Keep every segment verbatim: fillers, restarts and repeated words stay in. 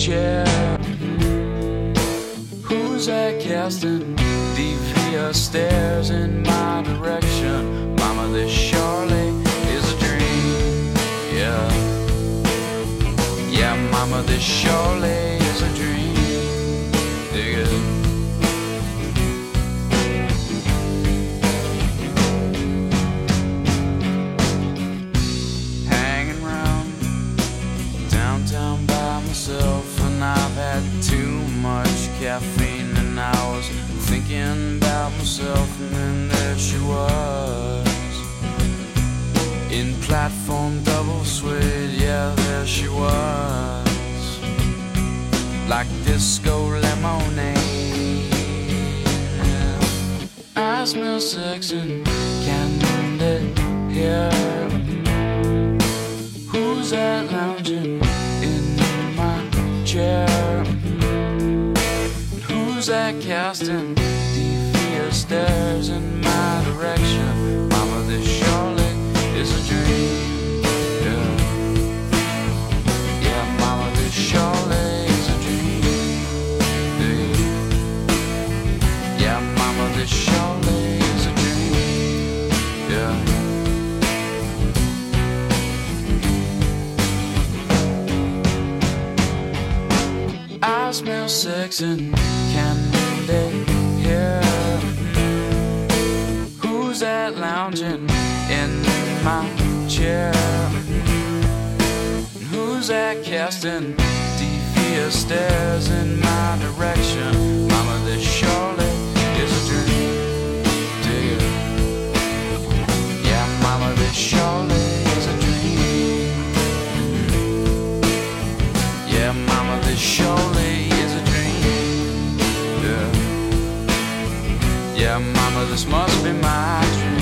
chair. Who's that casting devious stares in my direction? Mama, this surely is a dream. Yeah, yeah, mama, this surely is a dream. Dig it. Hanging around downtown by myself, and I've had too much caffeine, and I was thinking about myself, and then there she was in platform double suede. Yeah, there she was, like disco lemonade. I smell sex and candy here. Who's that lounging in my chair? Who's that casting devious stares in my direction? Mama, this surely is a dream. Yeah, yeah, mama, this surely is a dream. Yeah, yeah, mama, this surely is a dream. Yeah. I smell sex and candy here. Who's that lounging in my chair? Who's that casting devious stares in my direction? Mama, this surely is a dream. Dig it. Yeah, mama, this surely is a dream. Yeah, mama, this surely is a dream. Yeah, yeah, mama, this must be my dream.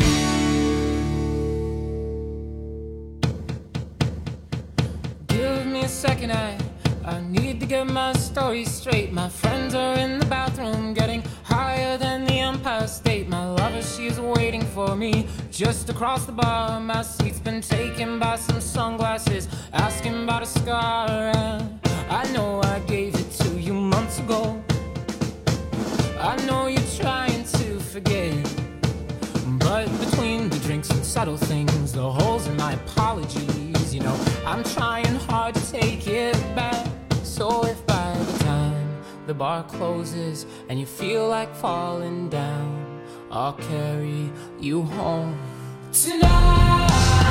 Give me a second, I, I need to get my story straight. My friends are in the bathroom getting higher than the Empire State. My lover, she's waiting for me just across the bar. My seat's been taken by some sunglasses, asking about a scar. And I know I gave it to you months ago. I know you're trying to forget, but between the drinks and subtle things, the holes in my apologies, you know, I'm trying hard to take it back. So if by the time the bar closes and you feel like falling down, I'll carry you home tonight.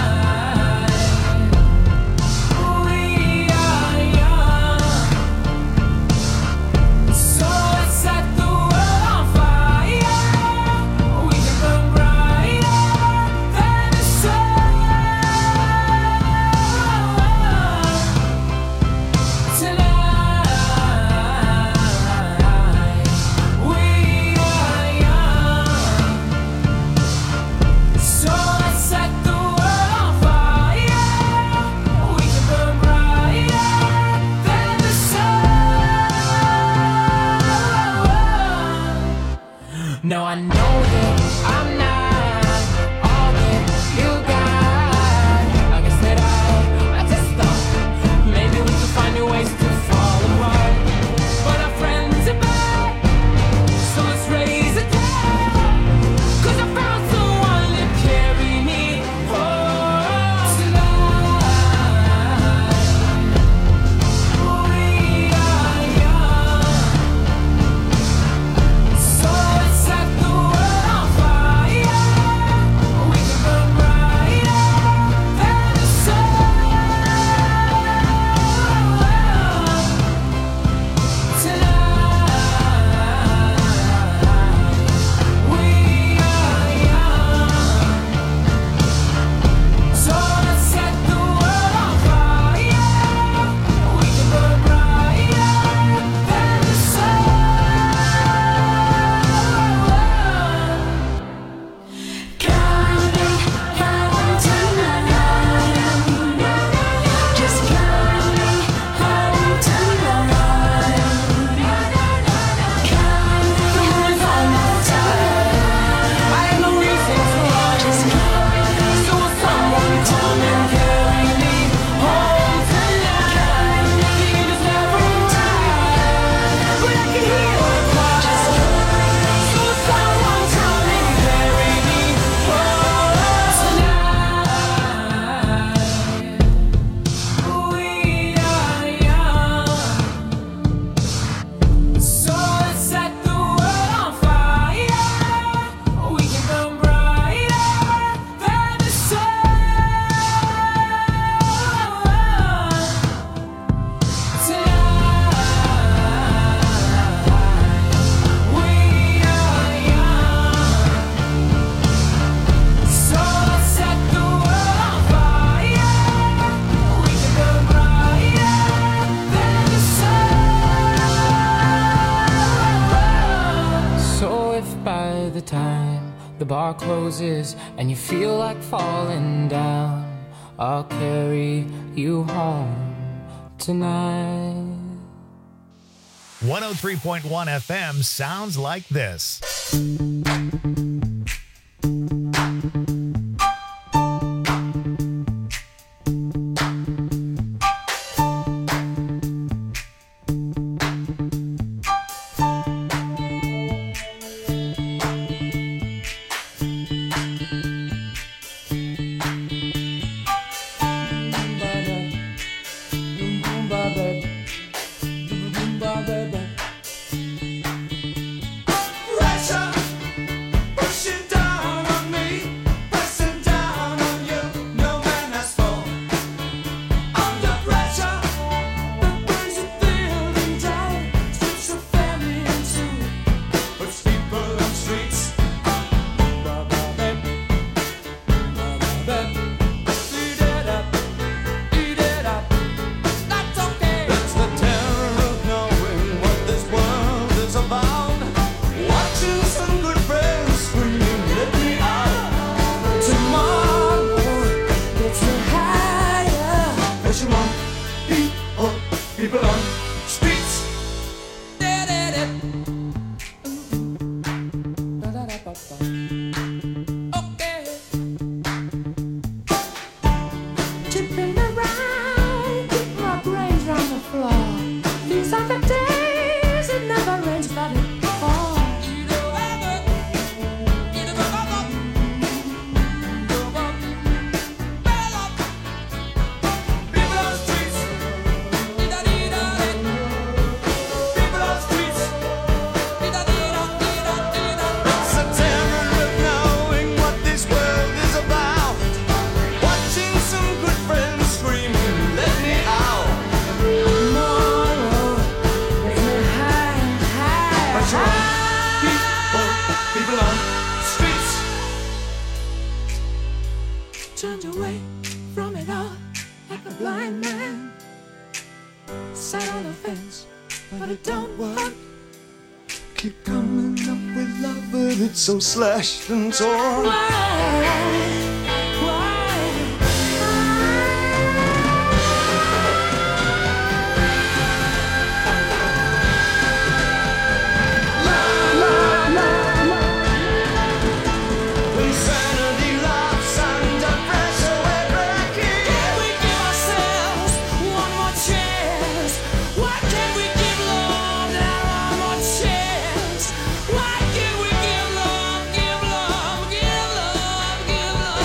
No, I know that I'm not all that you got. I guess that I, I just thought maybe we could find new ways to fall apart. But our friends are back, so let's raise a glass. 'Cause I found someone to carry me home tonight. We are young, so let's set the world. the bar closes and you feel like falling down, I'll carry you home tonight. one oh three point one F M sounds like this. So slashed and torn. Why? Give love, give love, give love.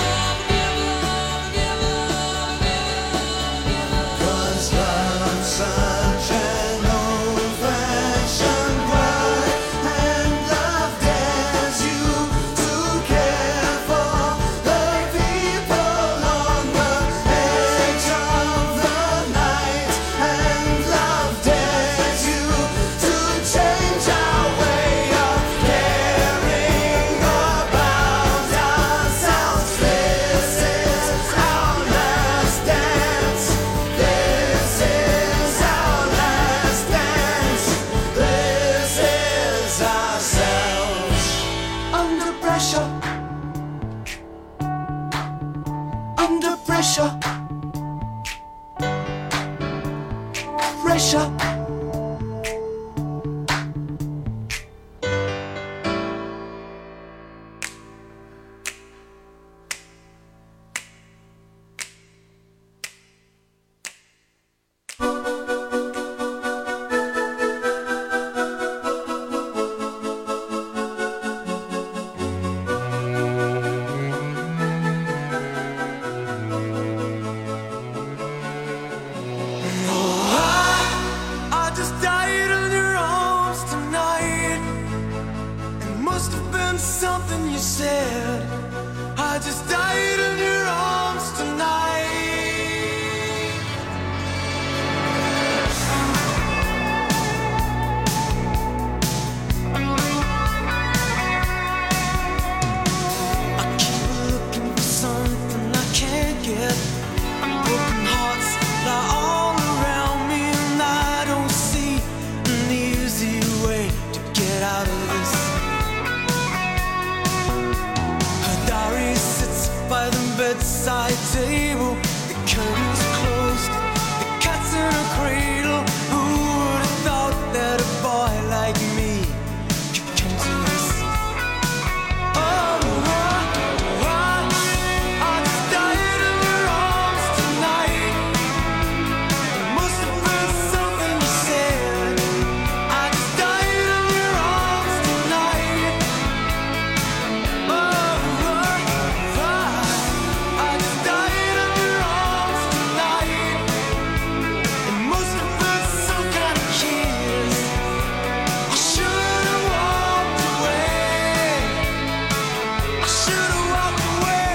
bedside table, the curtains closed, the cat's in a cradle. Who would have thought that a boy like me could come to this? Oh, I, I, I just died in your arms tonight. It must have been something you said. I just died in your arms tonight. Oh, I, I, I just died in your arms tonight. It must have been some kind of kiss. I should have walked away. I should have walked away.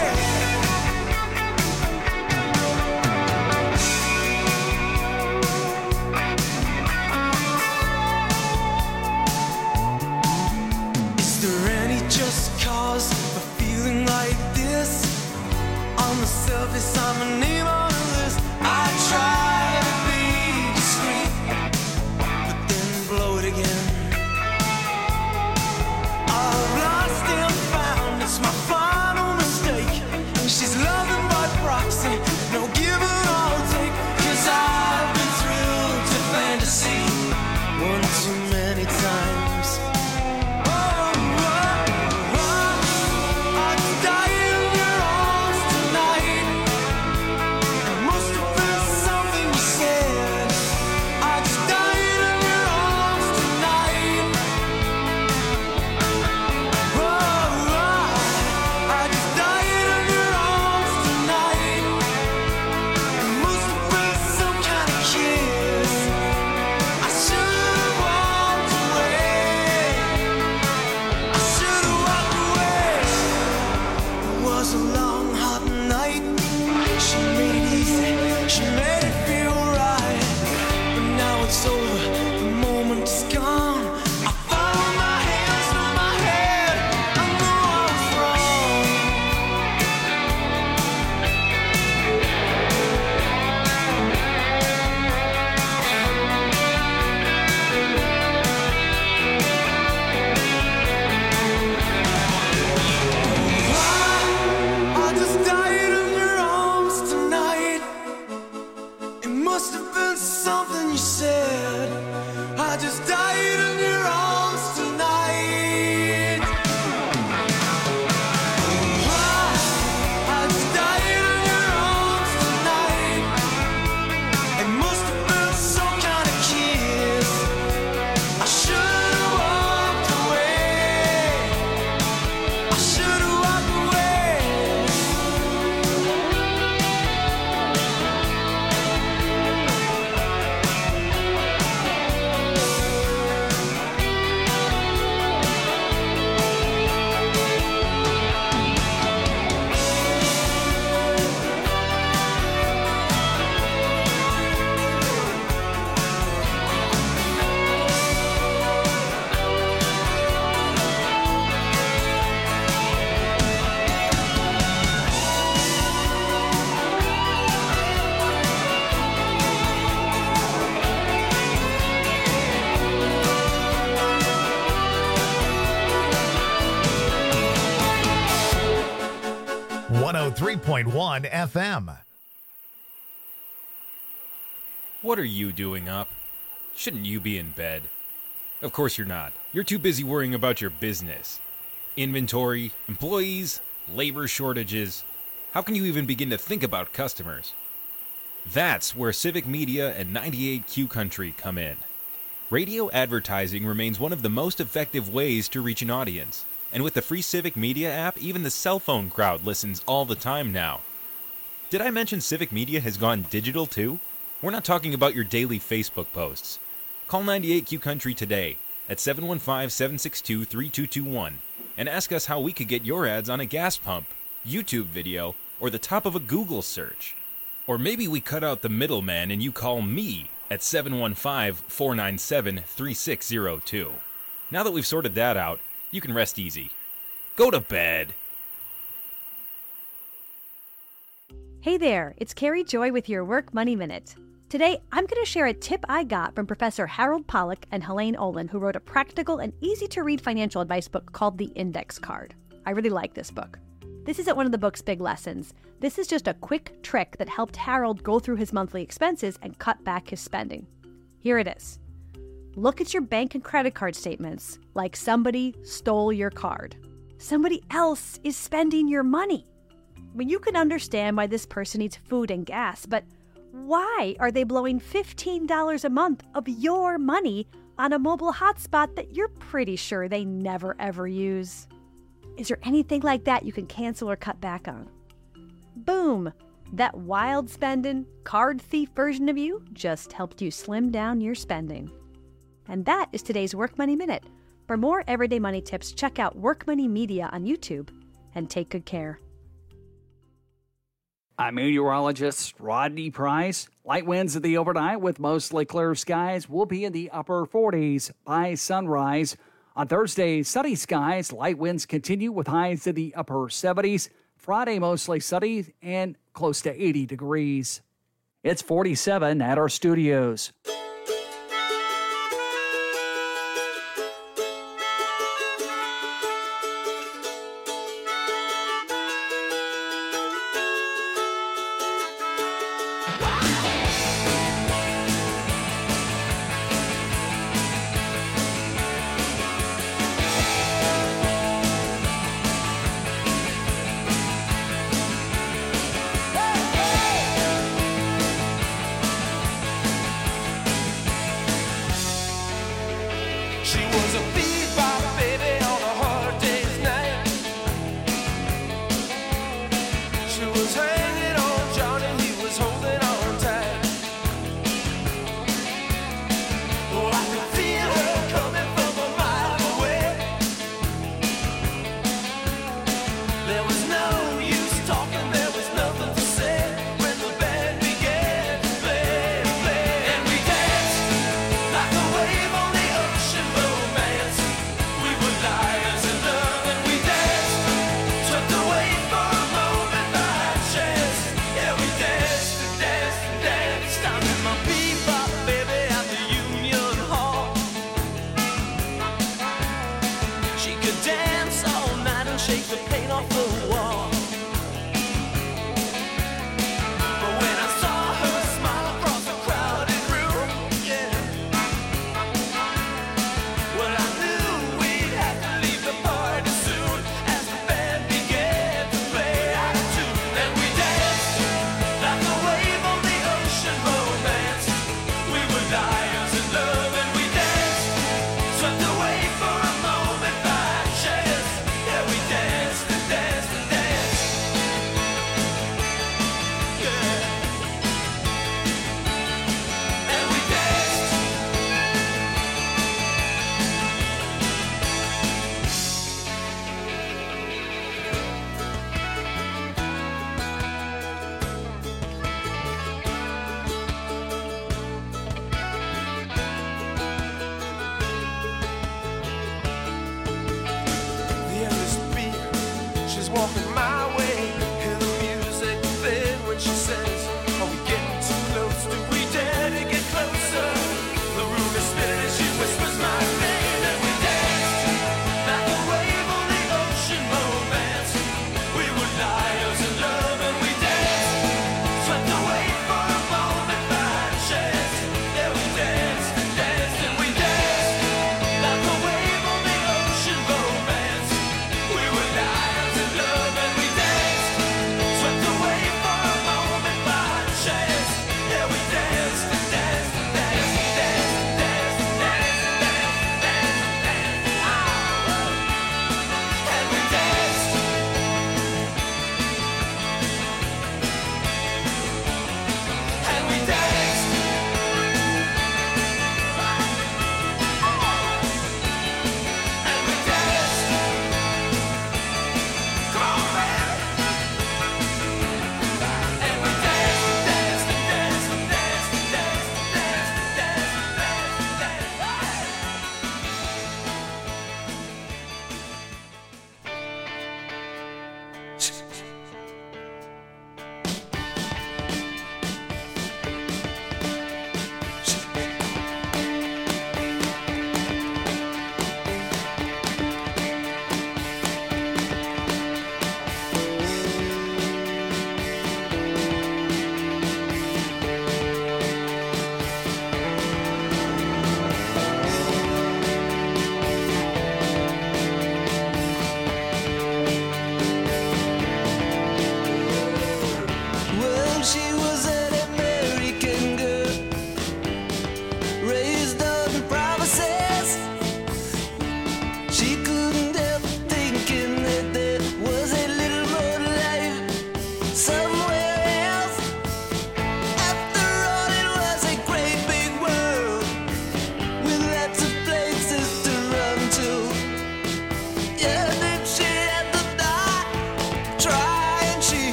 Is there any just cause for feeling like this? On the surface, I'm a name on a list. I try to be discreet, but then blow it again. I've lost and found, it's my final mistake. She's loving by proxy, no give and I'll take. Cause I've been thrilled to fantasy one too many times. Oh, I, I, I just died in your arms tonight. It must have been something you said. I just died in your arms tonight. Oh, I, I just died in your arms tonight. It must have been some kind of kiss. I should have walked away. I should have walked away. It was a long, hot night. She made it easy. She made it feel right. But now it's over. The moment is gone. I found my hands on my head. I know I was wrong. I, I just died in your arms tonight. It must have been something you said. I just died in your arms tonight. I, I just died in your arms tonight. It must have been some kind of kiss. I should have walked away. I should have walked away. one oh three point one F M. What are you doing up? Shouldn't you be in bed? Of course you're not. You're too busy worrying about your business. Inventory, employees, labor shortages. How can you even begin to think about customers? That's where Civic Media and ninety-eight Q Country come in. Radio advertising remains one of the most effective ways to reach an audience. And with the free Civic Media app, even the cell phone crowd listens all the time now. Did I mention Civic Media has gone digital too? We're not talking about your daily Facebook posts. Call ninety-eight Q Country today at seven one five, seven six two, three two two one and ask us how we could get your ads on a gas pump, YouTube video, or the top of a Google search. Or maybe we cut out the middleman and you call me at seven one five, four nine seven, three six zero two. Now that we've sorted that out, you can rest easy. Go to bed. Hey there, it's Carrie Joy with your Work Money Minute. Today, I'm going to share a tip I got from Professor Harold Pollack and Helene Olin, who wrote a practical and easy-to-read financial advice book called The Index Card. I really like this book. This isn't one of the book's big lessons. This is just a quick trick that helped Harold go through his monthly expenses and cut back his spending. Here it is. Look at your bank and credit card statements like somebody stole your card. Somebody else is spending your money. I mean, you can understand why this person needs food and gas, but why are they blowing fifteen dollars a month of your money on a mobile hotspot that you're pretty sure they never ever use? Is there anything like that you can cancel or cut back on? Boom! That wild spending, card thief version of you just helped you slim down your spending. And that is today's Work Money Minute. For more everyday money tips, check out Work Money Media on YouTube and take good care. I'm meteorologist Rodney Price. Light winds in the overnight with mostly clear skies will be in the upper forties by sunrise. On Thursday, sunny skies. Light winds continue with highs in the upper seventies. Friday, mostly sunny and close to eighty degrees. It's forty-seven at our studios.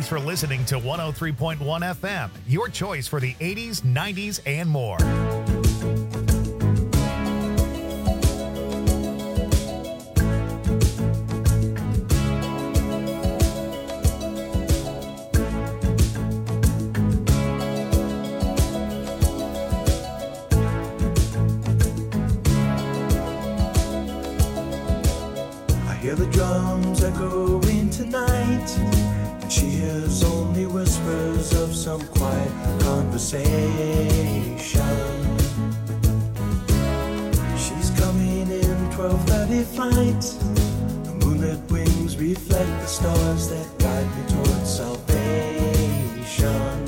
Thanks for listening to one oh three point one F M, your choice for the eighties, nineties, and more. Hear the drums echoing tonight, and she hears only whispers of some quiet conversation. She's coming in twelve thirty flight. The moonlit wings reflect the stars that guide me towards salvation.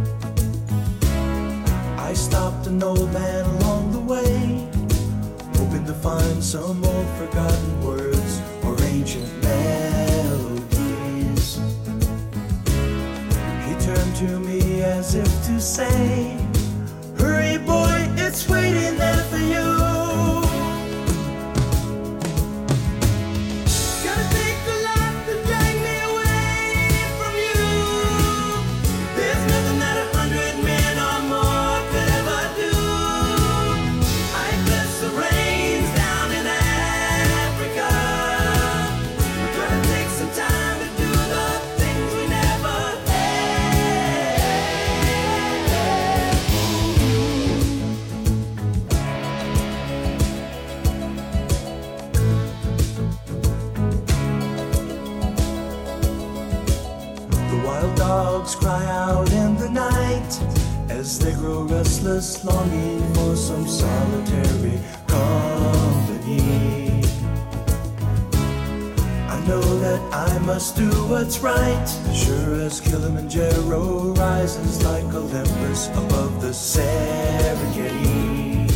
I stopped an old man along the way, hoping to find some old forgotten words or ancient melodies. He turned to me as if to say, hurry boy, it's waiting there for you. Gotta take a lot to drag me away from you. There's nothing that a hundred men or more could ever do. I bless the rains down in Africa. We're gonna take some time to do the things we never The wild dogs cry out in the night as they grow restless, longing for some solitary company. I know that I must do what's right, sure as Kilimanjaro rises like Olympus above the Serengeti.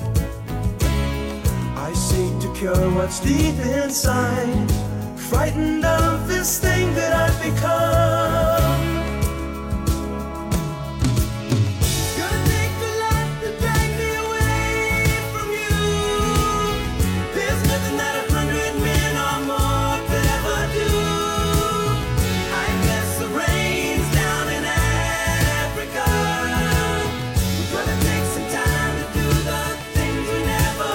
I seek to cure what's deep inside, frightened of this thing that I've become. Gonna take a lot to drag me away from you. There's nothing that a hundred men or more could ever do. I bless the rains down in Africa. We're gonna take some time to do the things we never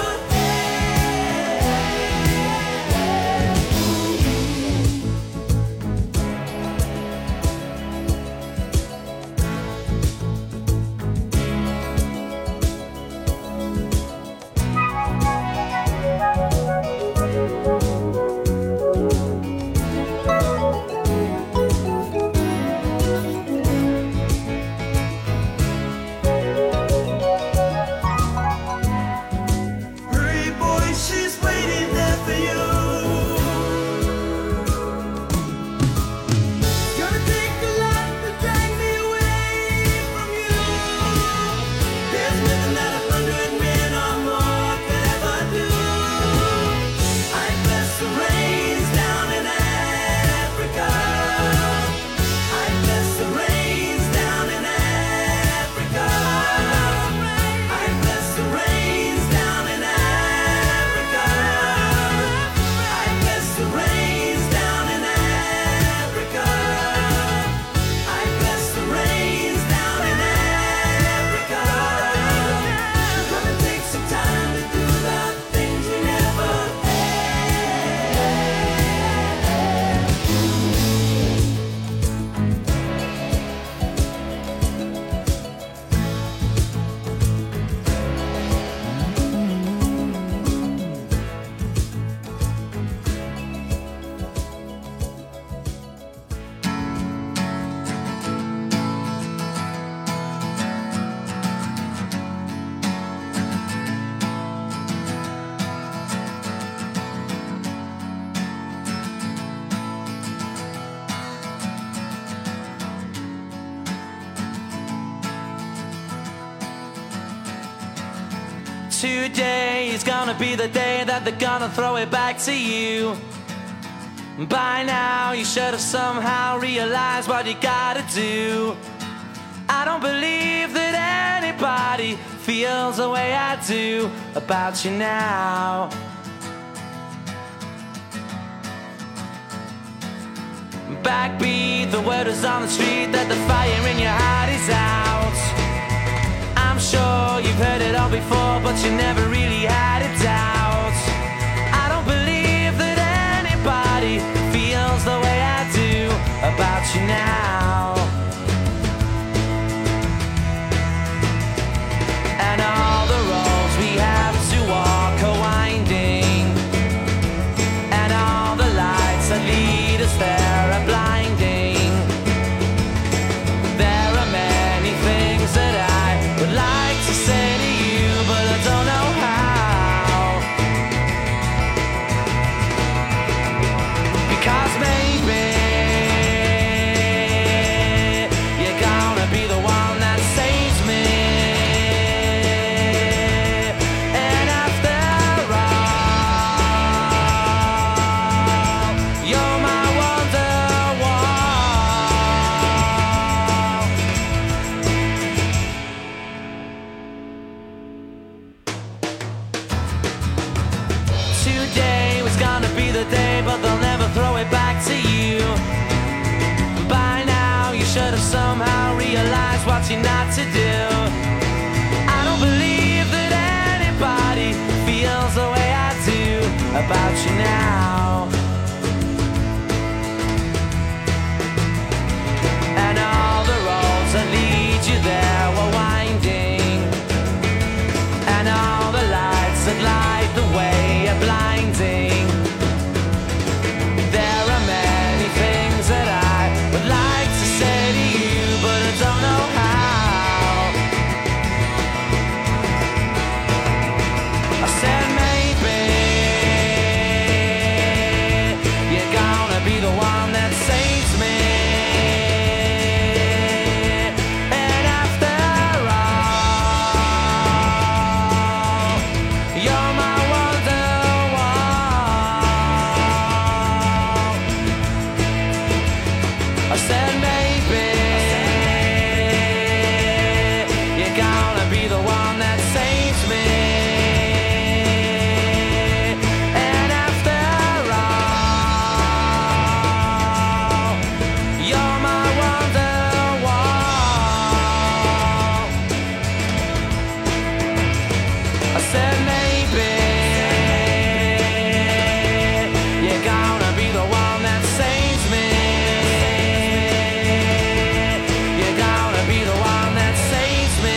Hurry, boy, she's waiting there for you. Gonna take a lot to drag me away from you. There's nothing that a hundred men or more could ever do. I bless the rains down in Africa. I bless the rains down in Africa. I bless the rains down in Africa. I bless the rains down in Africa. I bless the rains down in Africa. We're gonna take some time to do the things we never Today is gonna be the day that they're gonna throw it back to you. By now you should have somehow realized what you gotta do. I don't believe that anybody feels the way I do about you now. backbeat. The word is on the street that the fire in your heart is out. I'm sure you've heard it all before, but you never really had a doubt. I don't believe that anybody feels the way I do about you now. And all the roads we have to walk are winding, and all the lights that lead us there are blinding. There are many things that I would like to say to you, but I don't know how. Because maybe you're gonna be the one that saves me. And after all, you're my Wonderwall. Today was gonna be the day, but they'll never throw it back to you. By now, you should have somehow realized what you're not to do. I don't believe that anybody feels the way I do about you now. And all the roads that lead you there were winding, and all the lights that light the way are blinding. There are many things that I would like to say to you, but I don't know how. I said maybe you're gonna be the one that saves me. And after all, you're my Wonderwall. I said maybe you're gonna be the one that saves me. And after all, you're my Wonderwall. I said maybe you're gonna be the one that saves me. You're gonna be the one that saves me.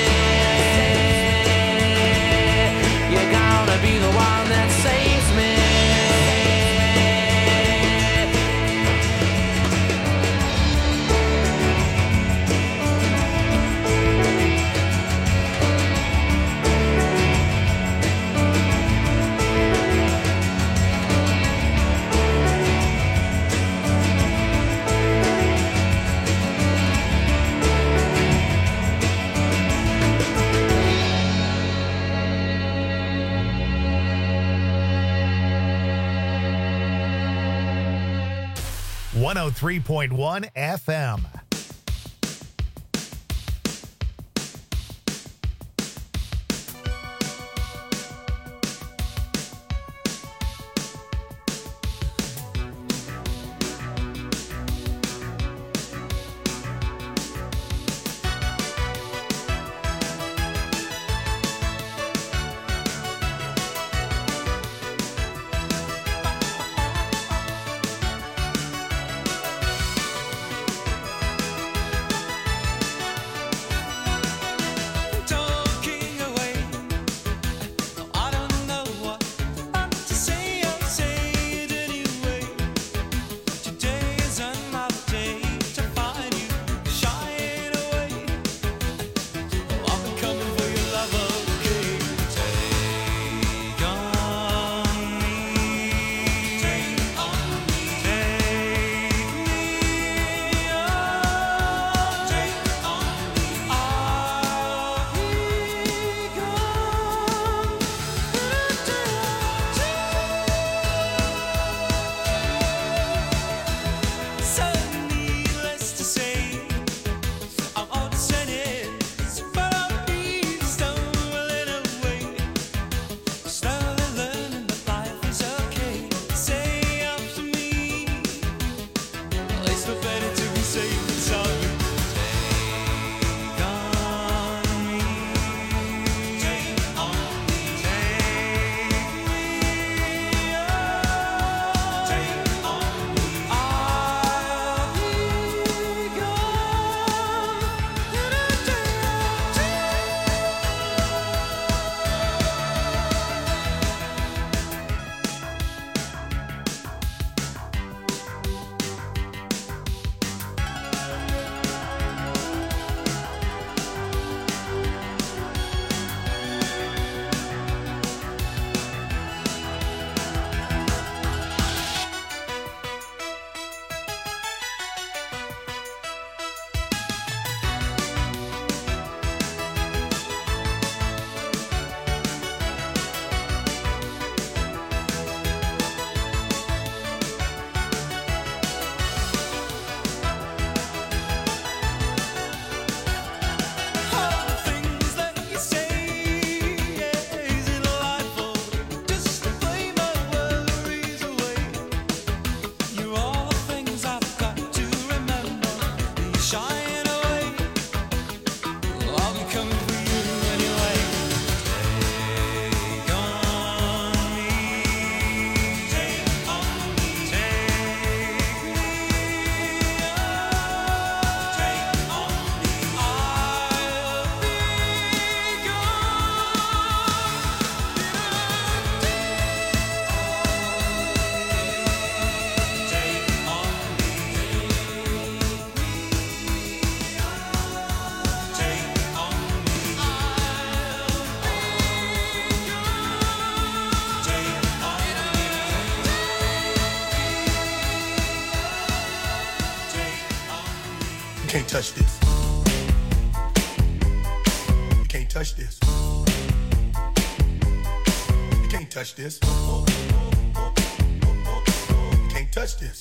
You're gonna be the one that saves me. one oh three point one F M. touch this. You can't touch this. You can't touch this. You can't touch this.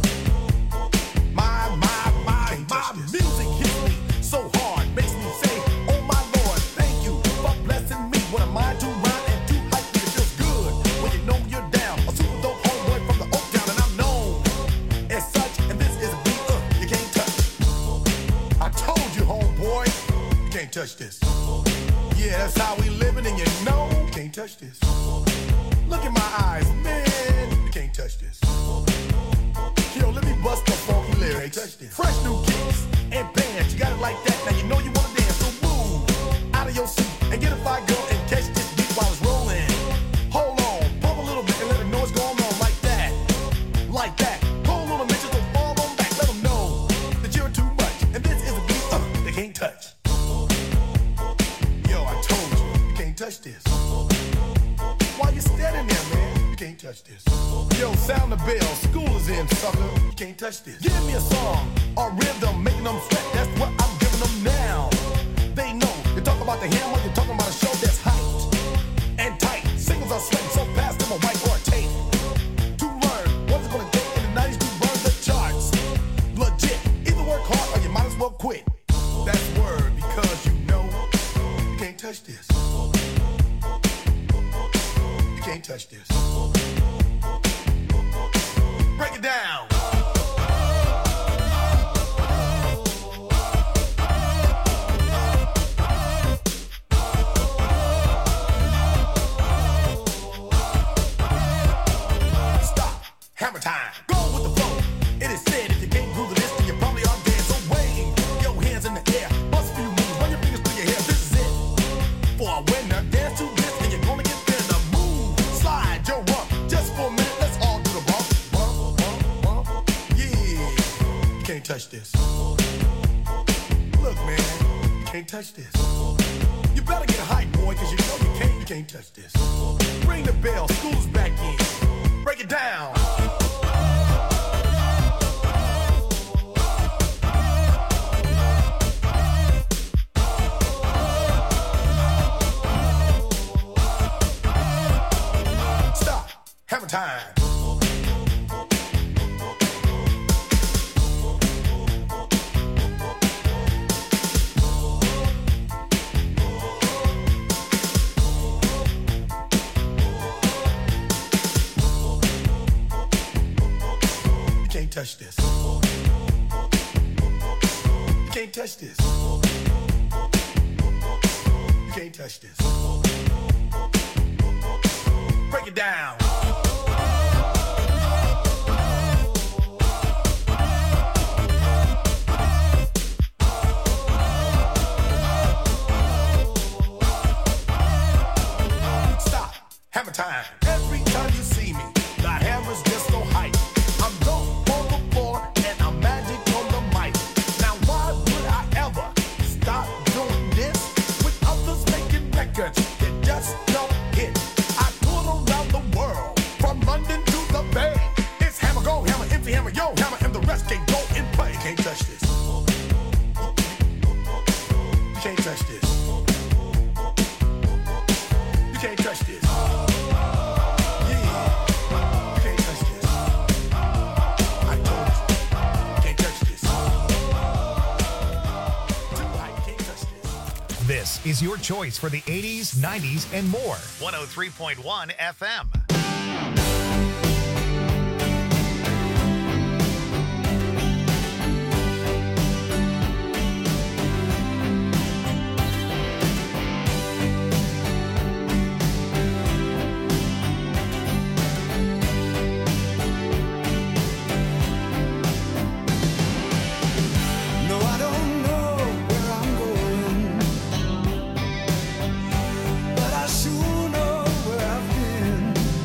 My, my, my, my music hits me so hard, makes me say, oh my Lord, thank you for blessing me. What am I to rhyme and to hype me? It feels good when you know you're down. A super dope homeboy from the Oak Town, and I'm known as such. And this is a beat uh, you can't touch. I told you, homeboy, you can't touch this. Yeah, that's how we living, and you know you can't touch this. Look in my eyes, man, you can't touch this. Yo, let me bust the funky lyrics. Fresh new kicks and bands, you got it like that. Now you know you wanna dance, so move out of your seat and get a fire girl and catch this beat while it's rolling. Hold on, pump a little bit and let them know what's going on like that, like that. Hold on a minute, don't fall on back. Let them know that you're too much, and this is a beat uh, they can't touch. Yo, I told you, you can't touch this. Why you standing there, man? You can't touch this. Yo, sound the bell, school is in, sucker. You can't touch this. Give me a song or rhythm, making them sweat. That's what I'm giving them now. They know. You talk about the hammer, you're talking about a show that's hyped and tight. Singles are sweating so fast, them a white or a tape. To learn what's it gonna take in the nineties to burn the charts. Legit. Either work hard or you might as well quit. That's word because you know you can't touch this. You can't touch this. Break it down. Stop. Hammer time. Go with the flow. It is said if you can't groove this, then you probably are dead. So wave your hands in the air. Bust a few moves. Run your fingers through your hair. This is it. For a winner, dance to this, and you're gonna get there. The move. Slide your rump. Just for a minute, let's all do the bump. Bump, bump, bump. Yeah. You can't touch this. Look, man. You can't touch this. You better get hype, boy, because you know you can't, you can't touch this. Ring the bell. School's back in. Break it down. Stop. Hammer time. You can't touch this. You can't touch this. You can't touch this. Break it down. Stop. Hammer time. Every time you see me, the hammer's just so hype. I'm dope on the floor and I'm magic on the mic. Now why would I ever stop doing this with others making records that just don't hit? I tour around the world from London to the Bay. It's hammer, go hammer, empty hammer, yo hammer, and the rest can go and play. You can't touch this. You can't touch this. You can't touch this. This is your choice for the eighties, nineties, and more. one oh three point one F M. No, I don't know where I'm going, but I sure know where I've been.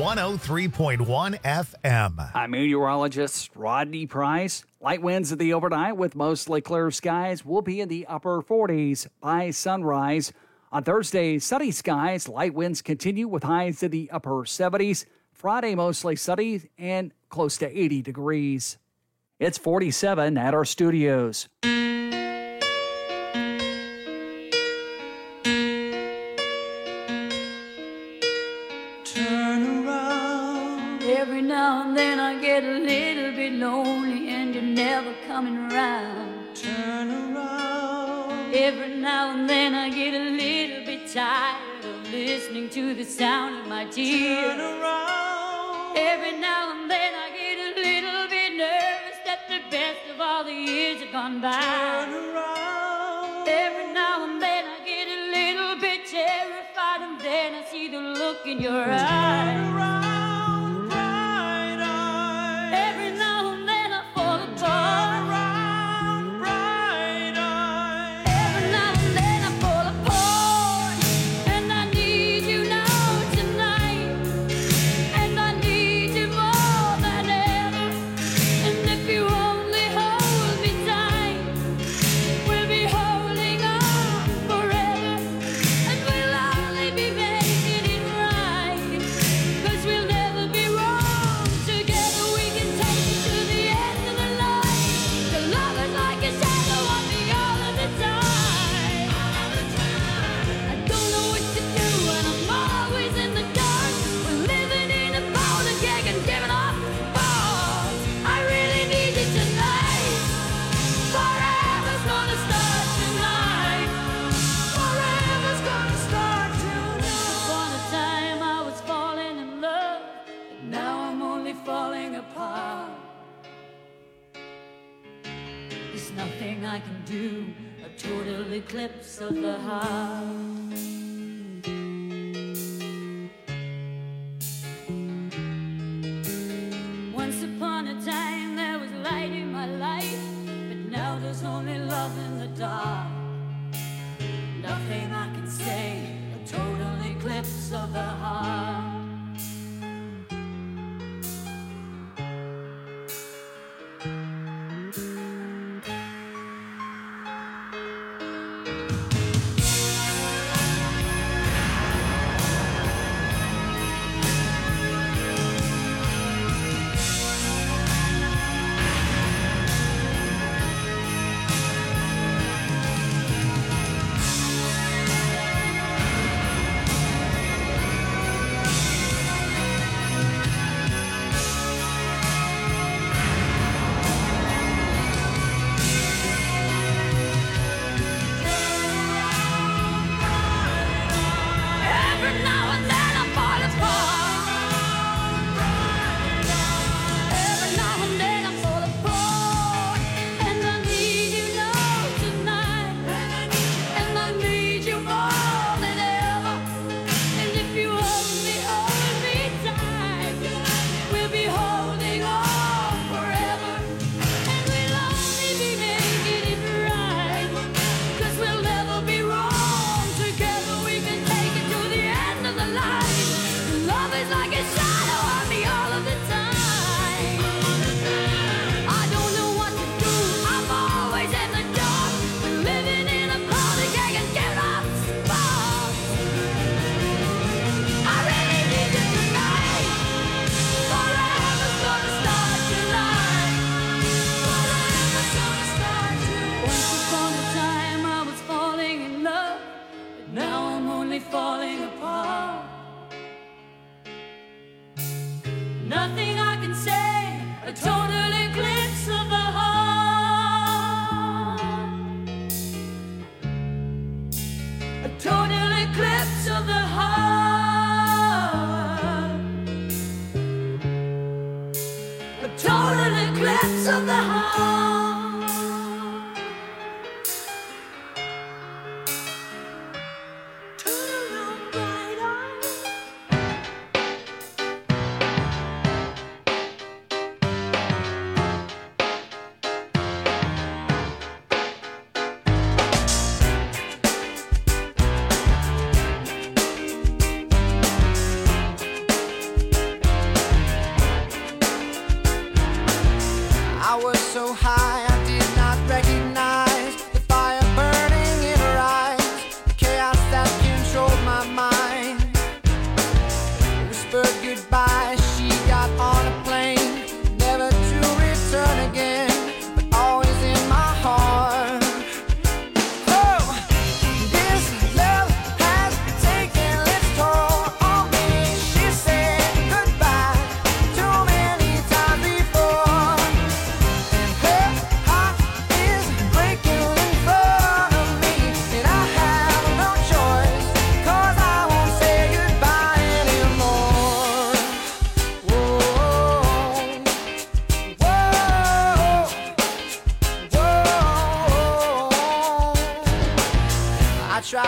one oh three point one F M. I'm meteorologist Rodney Price. Light winds at the overnight with mostly clear skies will be in the upper forties by sunrise. On Thursday, sunny skies. Light winds continue with highs in the upper seventies. Friday, mostly sunny and close to eighty degrees. It's forty-seven at our studios. Every now and then I get a little bit lonely and you're never coming around. Turn around. Every now and then I get a little bit tired of listening to the sound of my tears. Turn around. Every now and then I get a little bit nervous that the best of all the years have gone by. Turn around. Every now and then I get a little bit terrified and then I see the look in your eyes. Turn around. I can do a total eclipse of the heart. Once upon a time there was light in my life, but now there's only love in the dark. Nothing I can say, a total eclipse of the heart.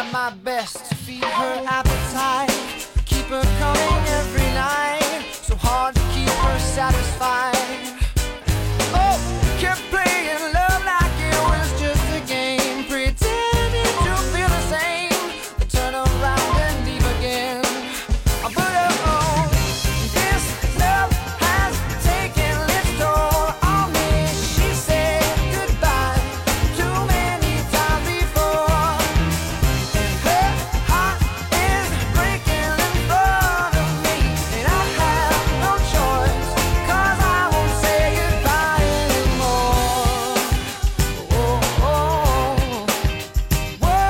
my best to feed her appetite, keep her coming every night, so hard to keep her satisfied. Oh, kept playing love like it was just a game, pretending to feel the same, but turn around and leave again. But oh, this love has taken its toll on me. She said goodbye too many times before, and her heart is breaking in front of me, and I have no choice, 'cause I won't say goodbye anymore. Oh, oh, whoa,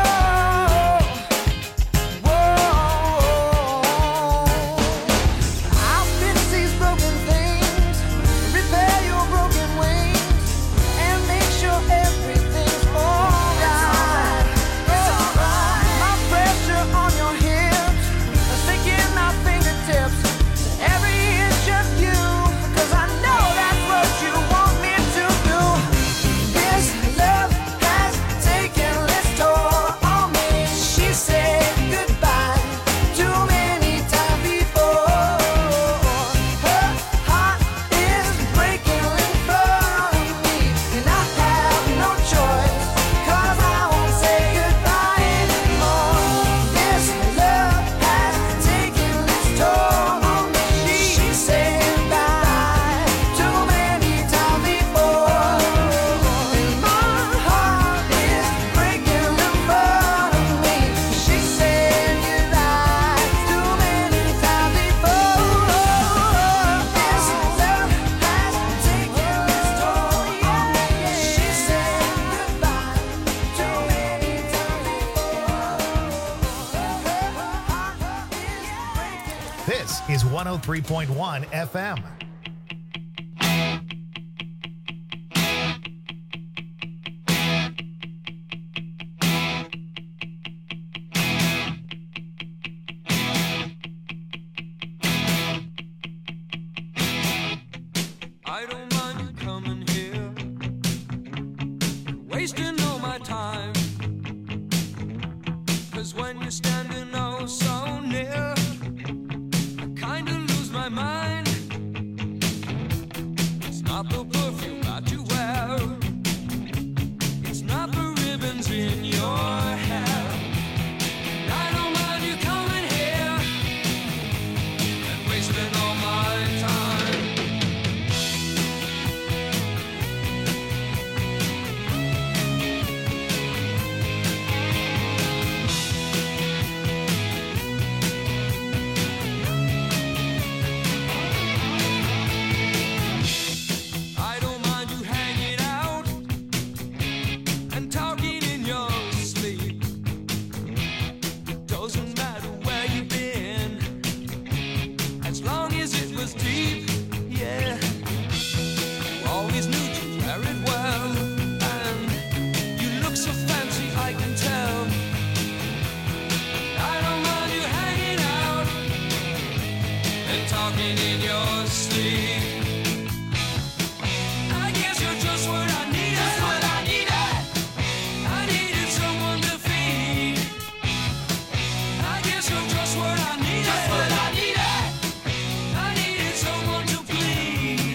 whoa. I'll fix these broken things, repair your broken wings, and make sure everything's alright. It's alright. My pressure on your hips, sticking my fingertips to every inch of you, 'cause I know that's what you want me to do. This love has taken its toll on me. She said goodbye too many times before. Her heart is breaking in front of me, and I have no choice, 'cause I won't say goodbye anymore. This love has taken its toll on me. She said goodbye too many times before, and my heart is breaking in front of me. She said goodbye too many times before. This love has taken its toll on me. She said goodbye too many times before. This is one oh three point one F M. I don't mind you coming here, wasting all my time. 'Cause when you're standing oh so near, I kinda lose my mind. It's not the perfume that you wear, it's not the ribbons in your hair. I don't mind you coming here and wasting all my time. I don't mind you hanging out and talking in your sleep. Doesn't matter where you've been, as long as it was deep, yeah. You always knew to wear it well, and you look so fancy, I can tell. I don't mind you hanging out and talking in your sleep. I guess you're just what I needed. Just what I needed. I needed someone to feed. I guess you're just what I needed. Just what I needed. I needed someone to bleed.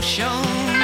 shown.